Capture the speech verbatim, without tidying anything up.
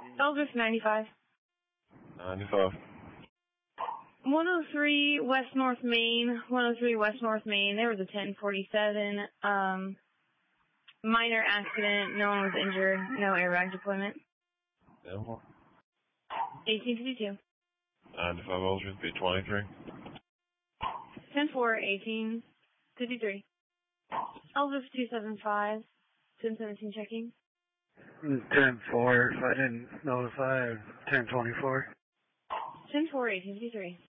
Elvis ninety-five. ninety-five. one oh three West North Main. one oh three West North Main. There was a ten forty-seven. Um, minor accident. No one was injured. No airbag deployment. Yeah. eighteen fifty-two. ninety-five Ultra, B twenty-three. ten four, eighteen fifty-three. Elvis two seven five. ten seventeen checking. ten four, if I didn't notify, ten twenty-four. ten four, eighteen fifty-three.